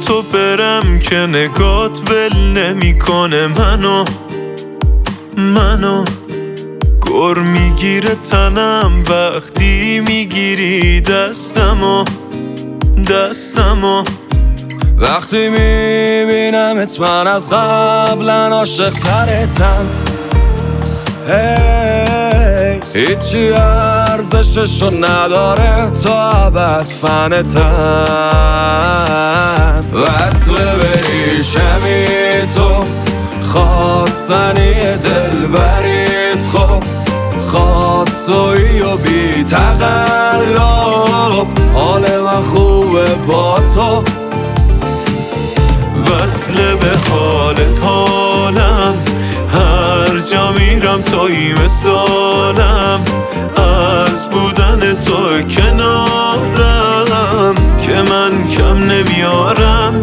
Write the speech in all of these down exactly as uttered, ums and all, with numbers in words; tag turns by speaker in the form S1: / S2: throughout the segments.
S1: تو برم که نگات ول نمیکنه منو منو گر میگیره تنم وقتی میگیری دستمو دستمو
S2: وقتی میبینمت من از قبلا عاشق ترتم hey. هیچی ارزششو نداره تا ابد فنتم وصل بریشمی تو خواستنی دلبریت خب خواستوی و بی تقلب حال من خوبه با تو
S1: وصل به حالت حالم هر جا میرم توی مثالم از بودن تو کنارم که من کم نمیارم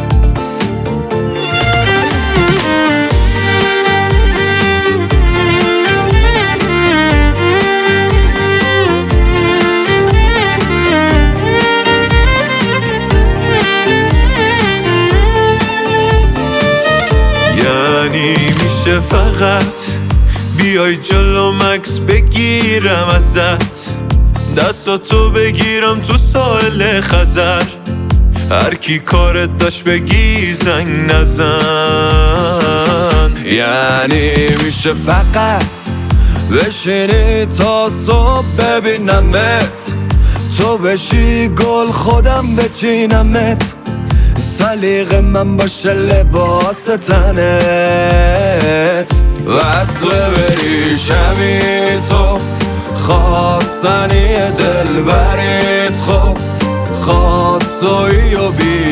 S1: یعنی میشه فقط بیای جلو مکس بگیرم ازت دستاتو بگیرم تو ساحل خزر هر کی کارت داشت بگی زنگ نزن
S2: یعنی میشه فقط بشینی تا صبح ببینمت تو بشی گل خودم بچینمت سلیق من باشه لباس تنت وصل بریشمی تو خواستنی دلبریت خب خواستوی و بی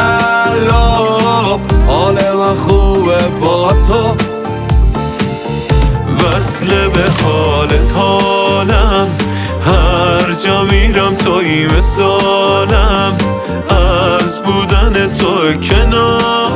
S2: تقلب حال من خوبه با تو
S1: وصل به حالت حالم هر جا میرم توی مثالم از بودن تو کنار